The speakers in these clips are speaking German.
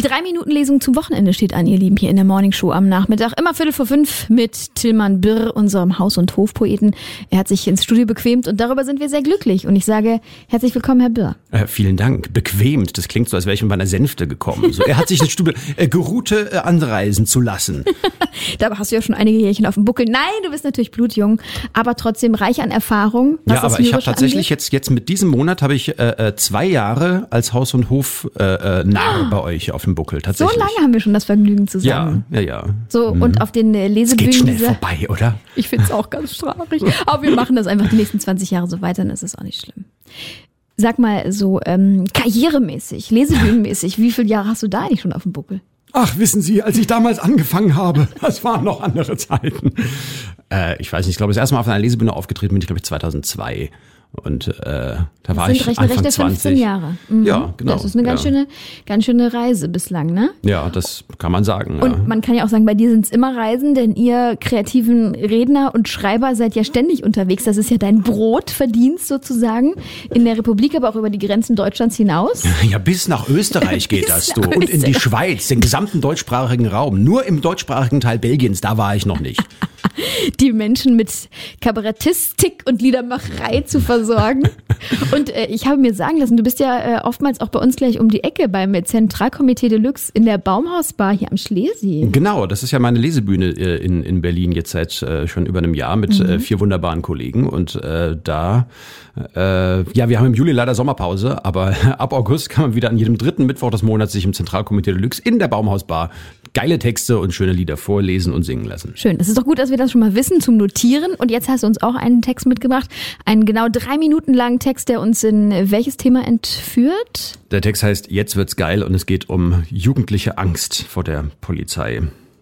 3-Minuten-Lesung zum Wochenende steht an, ihr Lieben, hier in der Morningshow am Nachmittag. Immer 4:45 mit Tilman Birr, unserem Haus- und Hofpoeten. Er hat sich ins Studio bequemt und darüber sind wir sehr glücklich. Und ich sage herzlich willkommen, Herr Birr. Vielen Dank. Bequemt, das klingt so, als wäre ich mit meiner Sänfte gekommen. So, er hat sich ins Studio geruhte anreisen zu lassen. Dabei hast du ja schon einige Jährchen auf dem Buckel. Nein, du bist natürlich blutjung, aber trotzdem reich an Erfahrung. Ja, aber ich habe tatsächlich jetzt mit diesem Monat habe ich 2 Jahre als Haus- und Hof-Narr bei euch auf dem Buckel. Tatsächlich. So lange haben wir schon das Vergnügen zusammen. Ja. So, und auf den Lesebühnen. Es geht schnell vorbei, oder? Ich find's auch ganz traurig. Aber wir machen das einfach die nächsten 20 Jahre so weiter, dann ist es auch nicht schlimm. Sag mal, so karrieremäßig, lesebühnenmäßig, wie viele Jahre hast du da eigentlich schon auf dem Buckel? Ach, wissen Sie, als ich damals angefangen habe, das waren noch andere Zeiten. Ich weiß nicht, ich glaube, das erste Mal auf einer Lesebühne aufgetreten bin ich, glaube ich, 2002. Und da war ich Anfang 20. 15 Jahre. Mhm. Ja, genau. Das ist eine ganz schöne Reise bislang, ne? Ja, das kann man sagen. Und man kann ja auch sagen, bei dir sind es immer Reisen, denn ihr kreativen Redner und Schreiber seid ja ständig unterwegs. Das ist ja dein Brotverdienst sozusagen in der Republik, aber auch über die Grenzen Deutschlands hinaus. Ja, bis nach Österreich geht das, du. Und in die Schweiz, den gesamten deutschsprachigen Raum. Nur im deutschsprachigen Teil Belgiens, da war ich noch nicht. Die Menschen mit Kabarettistik und Liedermacherei zu versorgen. Und ich habe mir sagen lassen, du bist ja oftmals auch bei uns gleich um die Ecke beim Zentralkomitee Deluxe in der Baumhausbar hier am Schlesi. Genau, das ist ja meine Lesebühne in Berlin jetzt seit schon über einem Jahr mit 4 wunderbaren Kollegen. Und wir haben im Juli leider Sommerpause, aber ab August kann man wieder an jedem 3. Mittwoch des Monats sich im Zentralkomitee Deluxe in der Baumhausbar geile Texte und schöne Lieder vorlesen und singen lassen. Schön, es ist doch gut, dass wir das schon mal wissen zum Notieren. Und jetzt hast du uns auch einen Text mitgebracht, einen genau 3 Minuten langen Text, der uns in welches Thema entführt? Der Text heißt Jetzt wird's geil und es geht um jugendliche Angst vor der Polizei.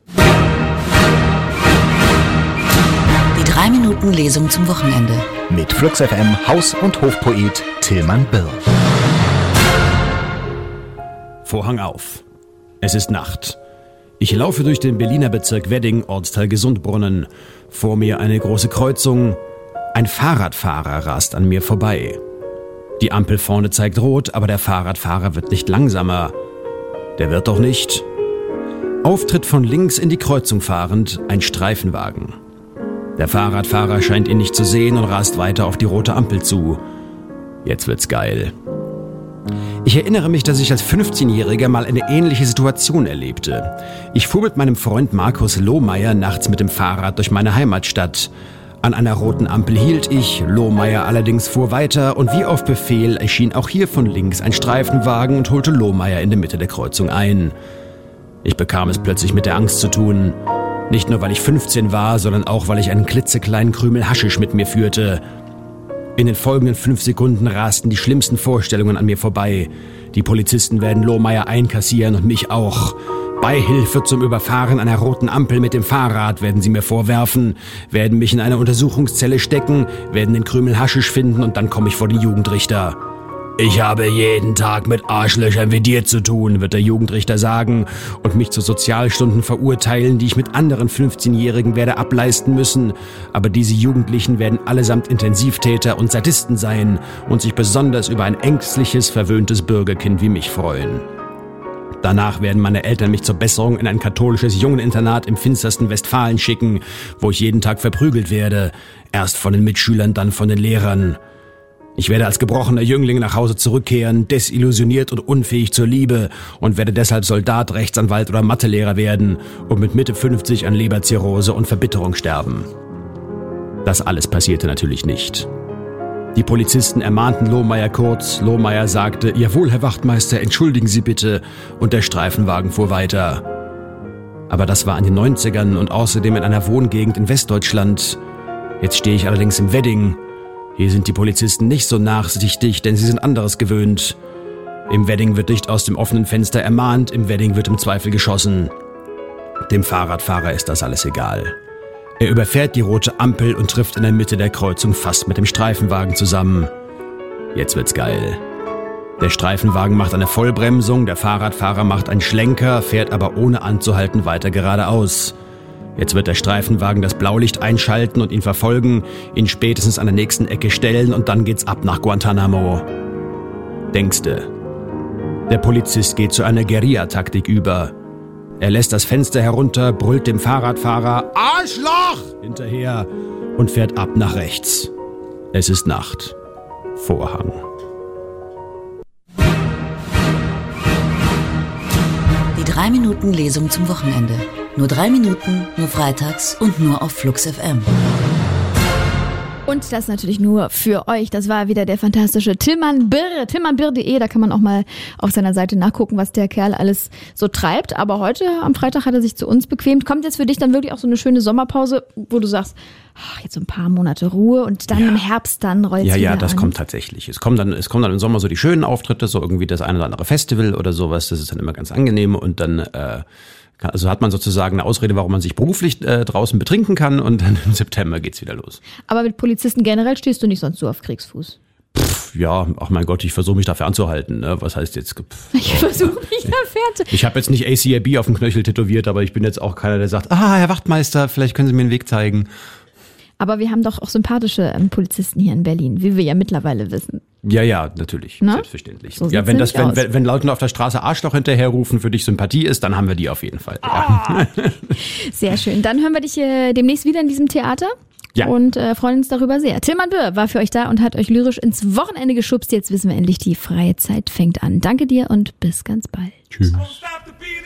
Die 3-Minuten-Lesung zum Wochenende. Mit Flux FM Haus- und Hofpoet Tilman Birr. Vorhang auf. Es ist Nacht. Ich laufe durch den Berliner Bezirk Wedding, Ortsteil Gesundbrunnen. Vor mir eine große Kreuzung. Ein Fahrradfahrer rast an mir vorbei. Die Ampel vorne zeigt rot, aber der Fahrradfahrer wird nicht langsamer. Der wird doch nicht. Auftritt von links in die Kreuzung fahrend, ein Streifenwagen. Der Fahrradfahrer scheint ihn nicht zu sehen und rast weiter auf die rote Ampel zu. Jetzt wird's geil. Ich erinnere mich, dass ich als 15-Jähriger mal eine ähnliche Situation erlebte. Ich fuhr mit meinem Freund Markus Lohmeier nachts mit dem Fahrrad durch meine Heimatstadt. An einer roten Ampel hielt ich, Lohmeier allerdings fuhr weiter und wie auf Befehl erschien auch hier von links ein Streifenwagen und holte Lohmeier in der Mitte der Kreuzung ein. Ich bekam es plötzlich mit der Angst zu tun. Nicht nur, weil ich 15 war, sondern auch, weil ich einen klitzekleinen Krümel Haschisch mit mir führte. In den folgenden 5 Sekunden rasten die schlimmsten Vorstellungen an mir vorbei. Die Polizisten werden Lohmeier einkassieren und mich auch. Beihilfe zum Überfahren einer roten Ampel mit dem Fahrrad werden sie mir vorwerfen, werden mich in eine Untersuchungszelle stecken, werden den Krümel Haschisch finden und dann komme ich vor die Jugendrichter. Ich habe jeden Tag mit Arschlöchern wie dir zu tun, wird der Jugendrichter sagen und mich zu Sozialstunden verurteilen, die ich mit anderen 15-Jährigen werde ableisten müssen. Aber diese Jugendlichen werden allesamt Intensivtäter und Sadisten sein und sich besonders über ein ängstliches, verwöhntes Bürgerkind wie mich freuen. Danach werden meine Eltern mich zur Besserung in ein katholisches Jungeninternat im finstersten Westfalen schicken, wo ich jeden Tag verprügelt werde. Erst von den Mitschülern, dann von den Lehrern. Ich werde als gebrochener Jüngling nach Hause zurückkehren, desillusioniert und unfähig zur Liebe und werde deshalb Soldat, Rechtsanwalt oder Mathelehrer werden und mit Mitte 50 an Leberzirrhose und Verbitterung sterben. Das alles passierte natürlich nicht. Die Polizisten ermahnten Lohmeier kurz. Lohmeier sagte, jawohl, Herr Wachtmeister, entschuldigen Sie bitte. Und der Streifenwagen fuhr weiter. Aber das war in den 90ern und außerdem in einer Wohngegend in Westdeutschland. Jetzt stehe ich allerdings im Wedding. Hier sind die Polizisten nicht so nachsichtig, denn sie sind anderes gewöhnt. Im Wedding wird nicht aus dem offenen Fenster ermahnt, im Wedding wird im Zweifel geschossen. Dem Fahrradfahrer ist das alles egal. Er überfährt die rote Ampel und trifft in der Mitte der Kreuzung fast mit dem Streifenwagen zusammen. Jetzt wird's geil. Der Streifenwagen macht eine Vollbremsung, der Fahrradfahrer macht einen Schlenker, fährt aber ohne anzuhalten weiter geradeaus. Jetzt wird der Streifenwagen das Blaulicht einschalten und ihn verfolgen, ihn spätestens an der nächsten Ecke stellen und dann geht's ab nach Guantanamo. Denkste. Der Polizist geht zu einer Guerilla-Taktik über. Er lässt das Fenster herunter, brüllt dem Fahrradfahrer Arschloch hinterher und fährt ab nach rechts. Es ist Nacht. Vorhang. Die 3-Minuten-Lesung zum Wochenende. Nur 3 Minuten, nur freitags und nur auf Flux FM. Und das natürlich nur für euch. Das war wieder der fantastische Tilman Birr. tilmanbirr.de, da kann man auch mal auf seiner Seite nachgucken, was der Kerl alles so treibt. Aber heute, am Freitag, hat er sich zu uns bequemt. Kommt jetzt für dich dann wirklich auch so eine schöne Sommerpause, wo du sagst, jetzt so ein paar Monate Ruhe und dann im Herbst dann rollt's wieder an? Ja, das kommt tatsächlich. Es kommen dann im Sommer so die schönen Auftritte, so irgendwie das eine oder andere Festival oder sowas. Das ist dann immer ganz angenehm und dann also hat man sozusagen eine Ausrede, warum man sich beruflich draußen betrinken kann und dann im September geht's wieder los. Aber mit Polizisten generell stehst du nicht sonst so auf Kriegsfuß? Ja, ach mein Gott, ich versuche mich dafür anzuhalten. Ne? Was heißt jetzt? Ich versuche mich dafür anzuhalten. Ich habe jetzt nicht ACAB auf dem Knöchel tätowiert, aber ich bin jetzt auch keiner, der sagt, Herr Wachtmeister, vielleicht können Sie mir einen Weg zeigen. Aber wir haben doch auch sympathische Polizisten hier in Berlin, wie wir ja mittlerweile wissen. Ja, natürlich, selbstverständlich. So ja, wenn Leute auf der Straße Arschloch hinterherrufen, für dich Sympathie ist, dann haben wir die auf jeden Fall. Ja. Sehr schön. Dann hören wir dich demnächst wieder in diesem Theater. Ja. Und freuen uns darüber sehr. Tilman Birr war für euch da und hat euch lyrisch ins Wochenende geschubst. Jetzt wissen wir endlich, die freie Zeit fängt an. Danke dir und bis ganz bald. Tschüss.